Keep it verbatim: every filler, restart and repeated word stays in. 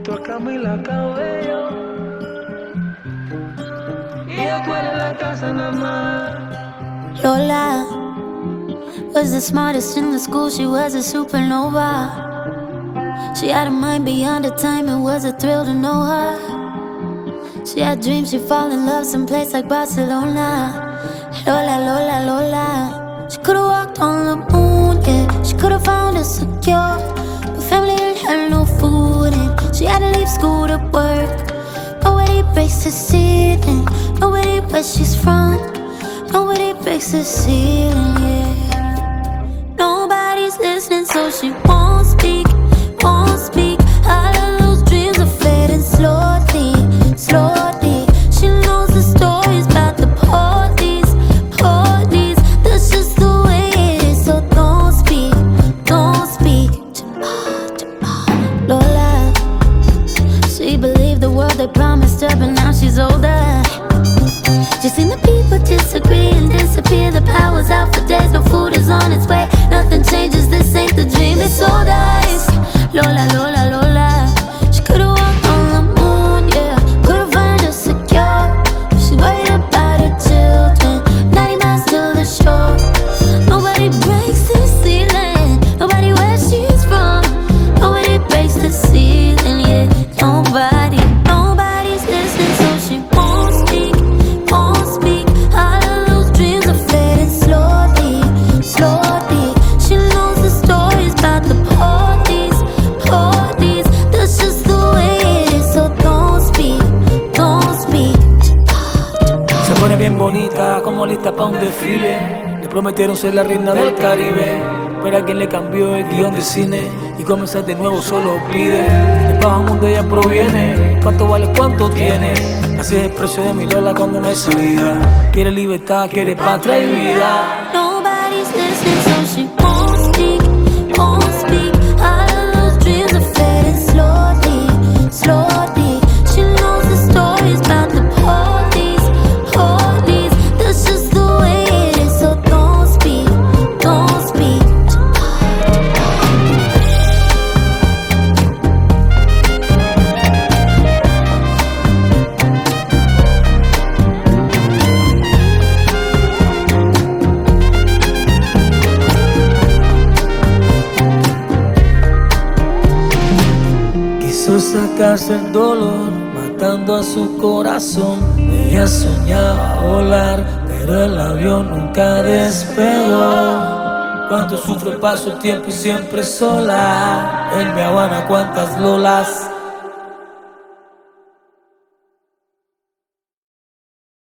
junto a Camila Cabello. Y tú eres la casa nada más. Lola was the smartest in the school, she was a supernova. She had a mind beyond her time, it was a thrill to know her. She had dreams, she'd fall in love someplace like Barcelona. Lola, Lola, Lola. She could've walked on the moon, yeah. She could've found us secure, but family didn't have no food, and she had to leave school to work. Nobody breaks the ceiling, nobody where she's from. Nobody breaks the ceiling, yeah. Nobody's listening, so she won't speak, won't speak. All of those dreams are fading slowly, slowly. She knows the stories about the police, police. That's just the way it is, so don't speak, don't speak. Lola, she believed the world they promised her, but now she's older. Just seen the people disagree and disappear. The power's out for days, no food is on its way. Nothing changes, this ain't the dream, they sold us. Lola, Lola, Lola. She could've walked on the moon, yeah. Could've found her secure. She worried about her children, ninety miles to the shore. Nobody breaks the ceiling, nobody where she's from. Nobody breaks the ceiling, yeah. Nobody, nobody's listening, so she won't speak, won't speak. All of those dreams are fading slowly, slowly. She knows the stories about the police, police. That's just the way it is, so don't speak, don't speak. Se pone bien bonita, como lista pa' un desfile. Le prometieron ser la reina del Caribe, pero a quien le cambió el guión de cine y comenzar de nuevo solo pide. De bajo mundo ella proviene, cuánto vale, cuánto tiene. Así es el precio de mi Lola cuando no hay salida. Quiere libertad, quiere patria y vida. Nobody's listening, so she won't speak, won't speak. All of those dreams are fading slowly, slowly. She knows the stories about the police, police. That's just the way it is, so don't speak, don't speak. Quiso sacarse el dolor, matando a su corazón. Ella soñaba volar, pero el avión nunca despegó. Cuánto sufre, paso el tiempo y siempre sola. En Mi Habana, cuántas Lolas.